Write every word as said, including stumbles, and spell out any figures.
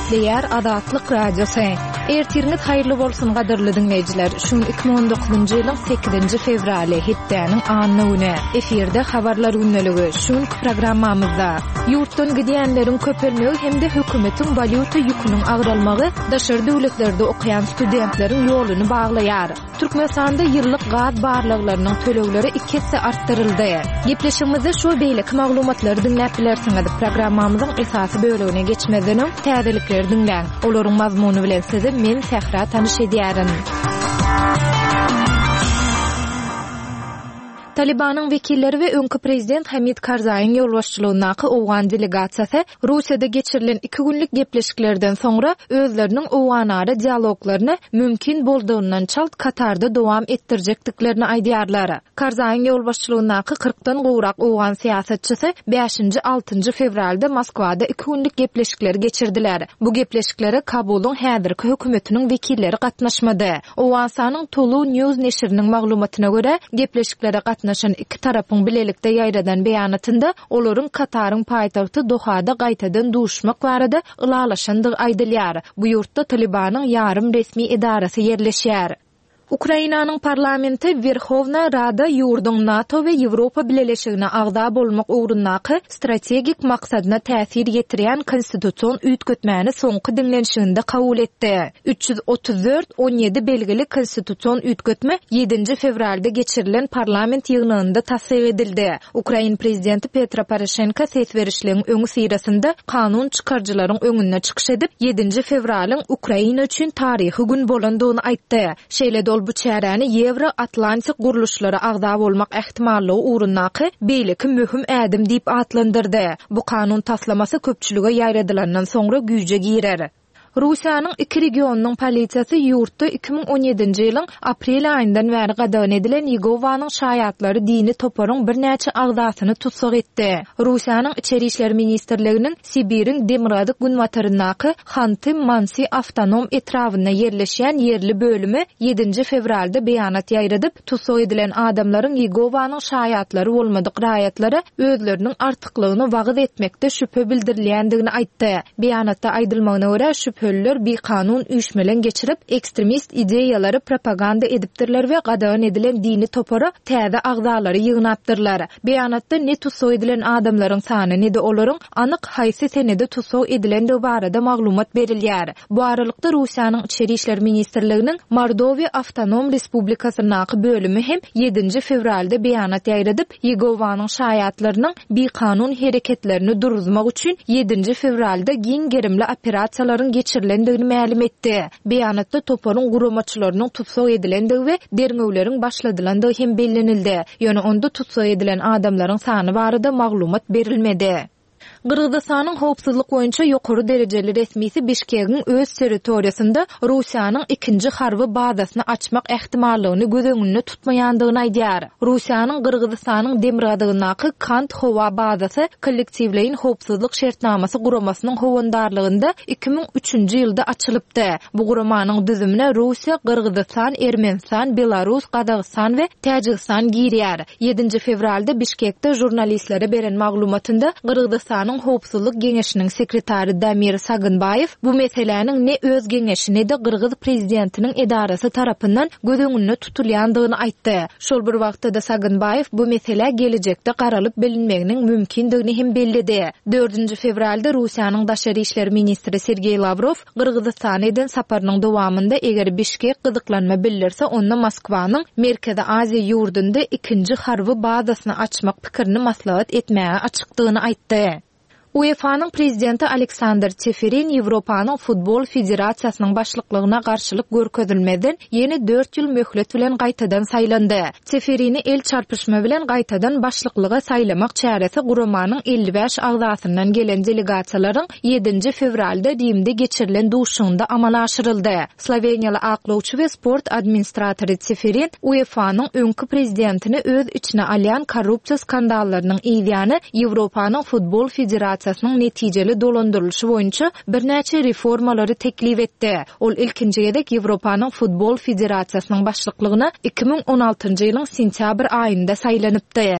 Gepleyer Adatlyk Radiosu. Ertiriniz hayırlı bolsun gadyrly dinleyijiler. Şun iki bin on dokuzuncu ýylyň sekizinji fevraly hepdeniň anyny efirde habarlar ünneligi. Şun programmamyzda ýurtdan gidýänleriň köpelmegi hemde hökümetiň valyuta ýüküniň agralmagy daşary döwletlerde okuyan studentleriň ýoluny baglaýar. Türkmenistanda ýyllyk gaz barlyklarynyň tölegleri iki hisse artdyryldy. Gepleşigimizde şu beýlik maglumatlary dinläp bilersiňiz. Programmamyzyň esasy bölügine geçmeden täzelikleri dinläň. Olaryň mazmuny bilen sizi men Sehra tanyş edýärim. Talibanyň wekilleri we öňkü prezident Hamid Karzaýyň ýolbaşçylygynaky owgan delegasiýasy Russiýada geçirilen iki günlük gepleşiklerden soňra özleriniň owganary dialoglaryny mümkin bolduğundan çalt Katarda dowam etdirjekdiklerini aýdýarlar. Karzaýyň ýolbaşçylygynaky kırkdan gowrak owgan siýasatçysy beşinji altynjy fevralda Moskwada iki günlük gepleşikler geçirdiler. Bu gepleşiklere Kabulyň häzirki hökümetiniň wekilleri gatnaşmady. Owgan sanyň Tulu News neşriniň maglumatyna görä gepleşiklere naşan iki tarapyň bilelikde ýaýradan beýanatynda olaryň Kataryň paýtagty Dohada gaýtadan duşmak barada ılalaşandygy aýdylýar. Bu ýurtda Talibanyň ýarym resmi idarasy ýerleşýär. Ukrainanyň parlamenti Verhovna Rada ýurdun NATO we Ýewropa bileşigine agda bolmak ugrundaky strategik maksadyna täsir ýetirýän konstitusiýon üýtgetmäni soňky dinlenişinde kabul etdi. üç yüz otuz dört on ýedi belgili konstitusiýon üýtgetme ýedinji fevralda geçirilen parlament ýygnynda tasdiq edildi. Ukraina prezidenti Petro Poroshenko ses berişligiň öňü sirasynda kanun çykarjylaryň öňüne çykyş edip ýedinji fevralyň Ukraina üçin taryhy gün bolandygyny aýtdy. Şeýle bu çäräni Ýewro Atlantik guruluşlara agda bolmak ähtimallygy ugrundaky beýleki möhüm ädim diýip atlandyrdy. Bu kanun taslamasy köpçülige ýaýradylandan soňra güýje girer. Russiýanyň iki regionunyň polisiýasy ýurtda iki bin on ýedinji ýylyň aprel aýyndan bäri gadan edilen Ýegowanyň şaýatlary dini toparyň bir näçe agdasyny tutsak etdi. Russiýanyň içeri işler ministrliginiň Sibiriň Demiradyk günwataryndaky Xanty-Mansy awtonom etrawyna ýerleşýän ýerli bölümi ýedinji fevralda beýanat ýaýradyp tutsak edilen adamlaryň Ýegowanyň şaýatlary bolmadyk raýatlary özleriniň artyklygyny wagt etmekde şüphe bildirilýändigini aýtdy. Beýanatda aýdylmagyna görä şüphe Höller bir kanun üýşmelen geçirip ekstremist ideýalary propaganda edipdirler we gadan edilen dini topara täze agdalary ýygnapdyrlar. Beýanatda ne tutsak edilen adamlaryň sany ne de olaryň anyk haýsy senede tutsak edilen de barada maglumat berilýär. Bu aralykda Russiýanyň içeri işler ministrliginiň Mordowiýa Awtonom Respublikasynyň bölümi hem ýedinji fevralda beýanat ýaýradyp Ýegowanyň şaýatlarynyň bir kanun hereketlerini duruzmak üçin ýedinji fevralda giň gerimli operasiýalaryň geçirilendigini ma'lum etdi. Beýanatda toparyň guramaçylarynyň tutsak edilendigi we derňewleriň başladylandygy hem bellenildi. Ýöne onda tutsak edilen adamlaryň sany barada maglumat berilmedi. Gırgızstanyň howpsuzlyk boýunça ýokary derejeli resmisi Bişkegiň öz territoriýasynda Russiýanyň ikinji harby bazasyny açmak ähtimallygyny göz öňünde tutmaýandygyny aýdýar. Russiýanyň Gırgızstanyň Demiradygynaky Kant howa bazasy kollektiwleýin howpsuzlyk şertnamasy guramasynyň howandarlygynda iki bin üçünji ýylda açylypdy. Bu guramanyň düzümine Russiýa, Gırgızstan, Ermenistan, Belarus, Gazagystan we Täjikistan girýär. ýedinji fevralda Bişkekde jurnalistlere beren maglumatynda Gırgızstanyň Howpsuzlyk Geňeşiniň sekretary Damir Saginbayew bu meseleniň ne öz geňeşi ne de Gırgız prezidentiniň edarasy tarapyndan göz öňünde tutulýandygyny aýtdy. Şol bir wagtda Saginbayew bu mesele gelecekde garalyp bilinmeginiň mümkindigini hem bellidi. dördünji fevralda Russiýanyň daşary işler ministri Sergey Lavrov Gırgızstan eden saparynyň dowamında eger Bişkek gyzyklanma bildirse onda Moskwanyň Merkezi Aziýa ýurdunda ikinji harby bazasyny açmak pikirini maslahat etmäge açykdygyny aýtdy. U E F A'nın prezidenti Aleksandr Çeferin Ýewropanyň futbol federasiýasynyň başlyklygyna garşylyk görkezilmeden ýeni dört ýyl möhlet bilen gaýtadan saýlandy. Çeferini el çarpyşma bilen gaýtadan başlyklyga saýlamak çäresi guramanyň elli beş agdasyndan gelen delegasiýalaryň ýedinji fevralda Rimde geçirilen duşunda amala aşyryldy. Sloveniýaly aklawçy we sport administratory Çeferin U E F A'nın öňkü prezidentini öz içine alýan korrupsiýa skandallarynyň ýygyny Ýewropanyň futbol federasiýasynyň netijeli dolandyrylşy boýunça bir näçe reformalary teklip etdi. Ol ilkinji gedek Ýewropanyň futbol federasiýasynyň başlyklygyna iki bin on altynjy ýylyň sentýabr aýynda saýlanypdy.